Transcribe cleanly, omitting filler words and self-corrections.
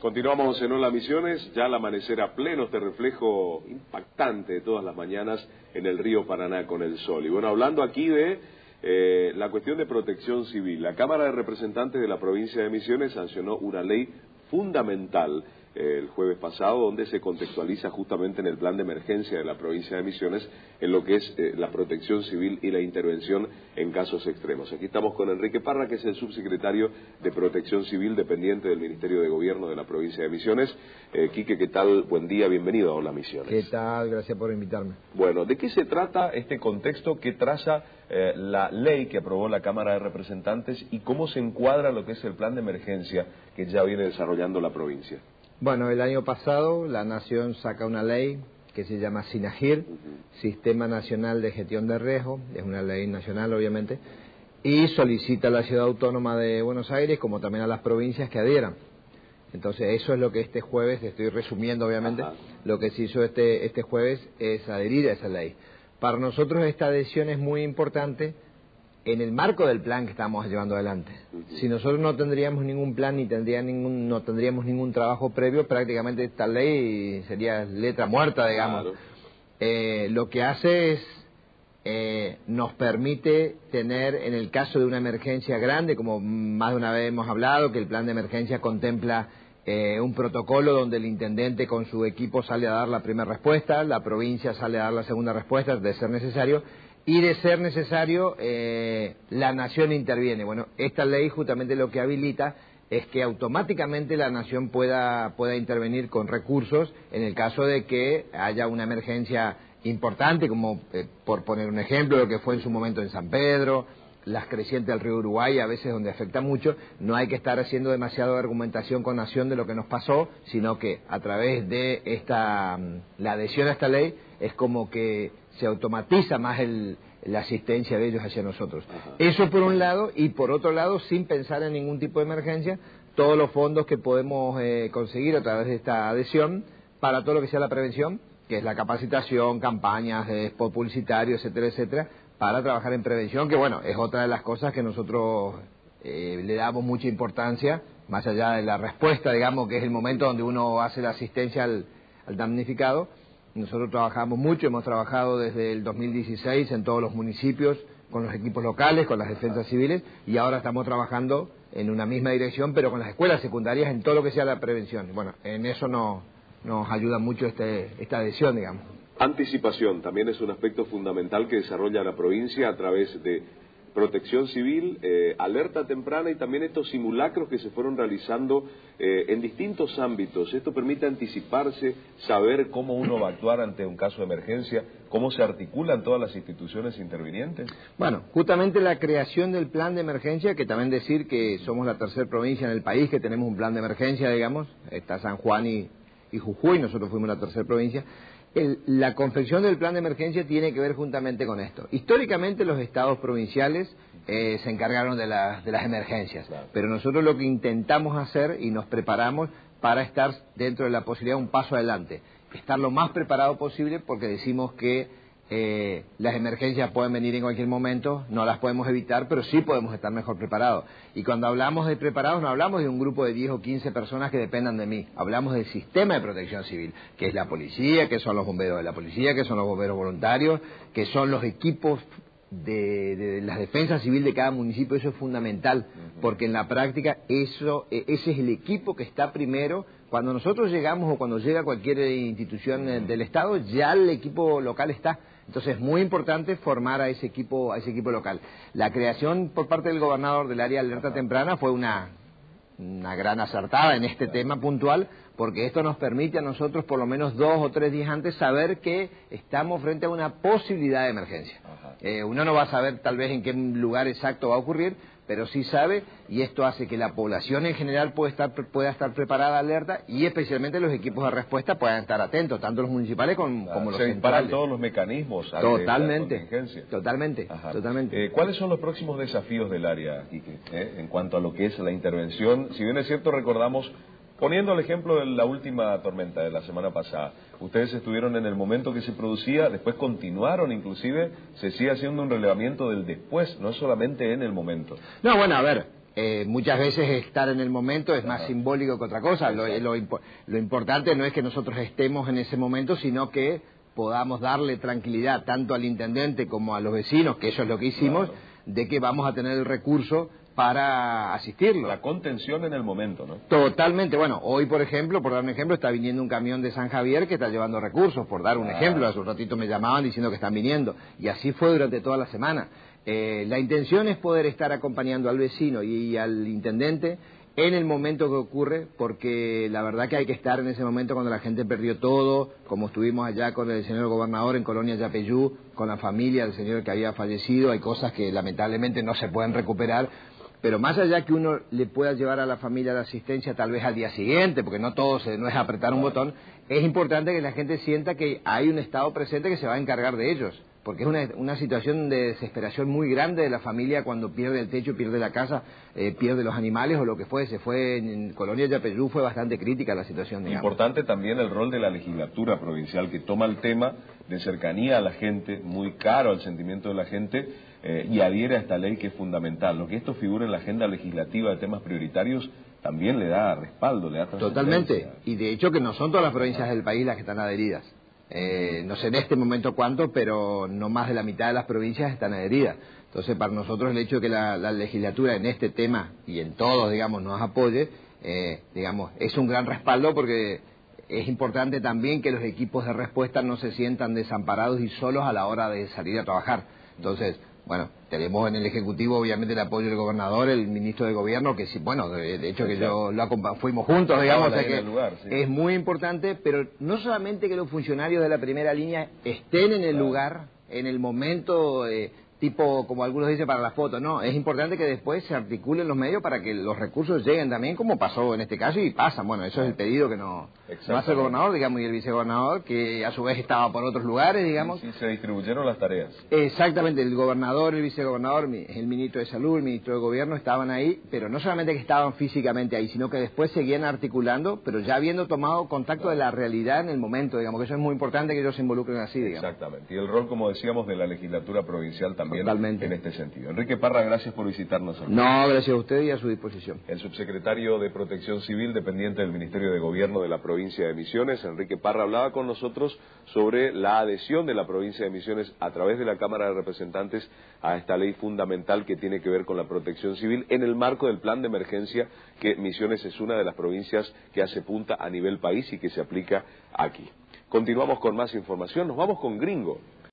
Continuamos en Hola Misiones, ya al amanecer a pleno, este reflejo impactante de todas las mañanas en el río Paraná con el sol. Y bueno, hablando aquí de la cuestión de protección civil, la Cámara de Representantes de la provincia de Misiones sancionó una ley fundamental el jueves pasado, donde se contextualiza justamente en el plan de emergencia de la provincia de Misiones en lo que es la protección civil y la intervención en casos extremos. Aquí estamos con Enrique Parra, que es el subsecretario de Protección Civil dependiente del Ministerio de Gobierno de la provincia de Misiones. Quique, ¿qué tal? Buen día, bienvenido a Hola Misiones. ¿Qué tal? Gracias por invitarme. Bueno, ¿de qué se trata este contexto que traza la ley que aprobó la Cámara de Representantes y cómo se encuadra lo que es el plan de emergencia que ya viene desarrollando la provincia? Bueno, el año pasado la Nación saca una ley que se llama SINAGIR, Sistema Nacional de Gestión de Riesgo, es una ley nacional obviamente, y solicita a la Ciudad Autónoma de Buenos Aires como también a las provincias que adhieran. Entonces eso es lo que este jueves, estoy resumiendo obviamente, lo que se hizo este jueves es adherir a esa ley. Para nosotros esta adhesión es muy importante en el marco del plan que estamos llevando adelante. Si nosotros no tendríamos ningún plan ni no tendríamos ningún trabajo previo, prácticamente esta ley sería letra muerta, digamos. Claro. Lo que hace es, nos permite tener, en el caso de una emergencia grande, como más de una vez hemos hablado, que el plan de emergencia contempla un protocolo donde el intendente con su equipo sale a dar la primera respuesta, la provincia sale a dar la segunda respuesta, de ser necesario, y de ser necesario, la Nación interviene. Bueno, esta ley justamente lo que habilita es que automáticamente la Nación pueda intervenir con recursos en el caso de que haya una emergencia importante, como por poner un ejemplo, lo que fue en su momento en San Pedro, las crecientes del río Uruguay, a veces donde afecta mucho. No hay que estar haciendo demasiada argumentación con Nación de lo que nos pasó, sino que a través de la adhesión a esta ley es como que se automatiza más la asistencia de ellos hacia nosotros. Eso por un lado, y por otro lado, sin pensar en ningún tipo de emergencia, todos los fondos que podemos conseguir a través de esta adhesión para todo lo que sea la prevención, que es la capacitación, campañas, spot publicitario, etcétera, etcétera, para trabajar en prevención, que bueno, es otra de las cosas que nosotros le damos mucha importancia, más allá de la respuesta, digamos, que es el momento donde uno hace la asistencia al damnificado. Nosotros trabajamos mucho, hemos trabajado desde el 2016 en todos los municipios, con los equipos locales, con las defensas civiles, y ahora estamos trabajando en una misma dirección, pero con las escuelas secundarias en todo lo que sea la prevención. Bueno, en eso nos ayuda mucho esta adhesión, digamos. Anticipación también es un aspecto fundamental que desarrolla la provincia a través de protección civil, alerta temprana y también estos simulacros que se fueron realizando en distintos ámbitos. Esto permite anticiparse, saber cómo uno va a actuar ante un caso de emergencia, cómo se articulan todas las instituciones intervinientes. Bueno, justamente la creación del plan de emergencia, que también decir que somos la tercera provincia en el país que tenemos un plan de emergencia, digamos, está San Juan y Jujuy, nosotros fuimos la tercera provincia. La confección del plan de emergencia tiene que ver juntamente con esto. Históricamente los estados provinciales se encargaron de las emergencias, pero nosotros lo que intentamos hacer y nos preparamos para estar dentro de la posibilidad un paso adelante, estar lo más preparado posible, porque decimos que las emergencias pueden venir en cualquier momento, no las podemos evitar, pero sí podemos estar mejor preparados. Y cuando hablamos de preparados no hablamos de un grupo de 10 o 15 personas que dependan de mí, hablamos del sistema de protección civil, que es la policía, que son los bomberos de la policía, que son los bomberos voluntarios, que son los equipos de las defensas civiles de cada municipio. Eso es fundamental, porque en la práctica ese es el equipo que está primero. Cuando nosotros llegamos o cuando llega cualquier institución del Estado, ya el equipo local está. Entonces es muy importante formar a ese equipo local. La creación por parte del gobernador del área de alerta temprana fue una gran acertada en este tema puntual, porque esto nos permite a nosotros por lo menos 2 o 3 días antes saber que estamos frente a una posibilidad de emergencia. Uno no va a saber tal vez en qué lugar exacto va a ocurrir, pero sí sabe, y esto hace que la población en general pueda estar preparada, alerta, y especialmente los equipos de respuesta puedan estar atentos, tanto los municipales como los se centrales. disparan todos los mecanismos ante Totalmente, la contingencia. Totalmente. ¿Cuáles son los próximos desafíos del área, Quique, en cuanto a lo que es la intervención? Si bien es cierto, recordamos, poniendo el ejemplo de la última tormenta de la semana pasada, ustedes estuvieron en el momento que se producía, después continuaron, inclusive se sigue haciendo un relevamiento del después, no solamente en el momento. No, bueno, a ver, muchas veces estar en el momento es más simbólico que otra cosa. Lo importante no es que nosotros estemos en ese momento, sino que podamos darle tranquilidad tanto al intendente como a los vecinos, que eso es lo que hicimos, de que vamos a tener el recurso para asistirlo. La contención en el momento, ¿no? Totalmente. Bueno, hoy, por ejemplo, por dar un ejemplo, está viniendo un camión de San Javier que está llevando recursos, por dar un ejemplo. Hace un ratito me llamaban diciendo que están viniendo. Y así fue durante toda la semana. La intención es poder estar acompañando al vecino y al intendente en el momento que ocurre, porque la verdad que hay que estar en ese momento cuando la gente perdió todo, como estuvimos allá con el señor gobernador en Colonia Yapeyú, con la familia del señor que había fallecido. Hay cosas que lamentablemente no se pueden recuperar, pero más allá que uno le pueda llevar a la familia la asistencia tal vez al día siguiente, porque no todo no es apretar un botón, es importante que la gente sienta que hay un Estado presente que se va a encargar de ellos, porque es una situación de desesperación muy grande de la familia cuando pierde el techo, pierde la casa, pierde los animales o lo que fuese. Fue en Colonia Yapeyú fue bastante crítica la situación, digamos. Importante también el rol de la legislatura provincial, que toma el tema de cercanía a la gente, muy caro al sentimiento de la gente, y adhiere a esta ley que es fundamental. Lo que esto figura en la agenda legislativa de temas prioritarios también le da respaldo, le da trascendencia. Totalmente, y de hecho que no son todas las provincias del país las que están adheridas. No sé en este momento cuánto, pero no más de la mitad de las provincias están adheridas. Entonces, para nosotros el hecho de que la legislatura en este tema y en todos, digamos, nos apoye, digamos, es un gran respaldo, porque es importante también que los equipos de respuesta no se sientan desamparados y solos a la hora de salir a trabajar. Entonces, bueno, tenemos en el Ejecutivo obviamente el apoyo del gobernador, el ministro de Gobierno, que sí, bueno, de hecho que yo fuimos juntos, digamos, o sea que es muy importante, pero no solamente que los funcionarios de la primera línea estén en el lugar, en el momento, tipo, como algunos dicen, para la foto, no, es importante que después se articulen los medios para que los recursos lleguen también, como pasó en este caso y pasan. Bueno, eso es el pedido que no hace el gobernador, digamos, y el vicegobernador, que a su vez estaba por otros lugares, digamos. Sí, se distribuyeron las tareas. Exactamente, el gobernador, el vicegobernador, el ministro de Salud, el ministro de Gobierno estaban ahí, pero no solamente que estaban físicamente ahí, sino que después seguían articulando, pero ya habiendo tomado contacto de la realidad en el momento, digamos, que eso es muy importante que ellos se involucren así, digamos. Exactamente, y el rol, como decíamos, de la legislatura provincial también. Totalmente. En este sentido. Enrique Parra, gracias por visitarnos aquí. No, gracias a usted y a su disposición. El subsecretario de Protección Civil, dependiente del Ministerio de Gobierno de la provincia de Misiones, Enrique Parra, hablaba con nosotros sobre la adhesión de la provincia de Misiones a través de la Cámara de Representantes a esta ley fundamental que tiene que ver con la protección civil en el marco del plan de emergencia, que Misiones es una de las provincias que hace punta a nivel país y que se aplica aquí. Continuamos con más información, nos vamos con Gringo.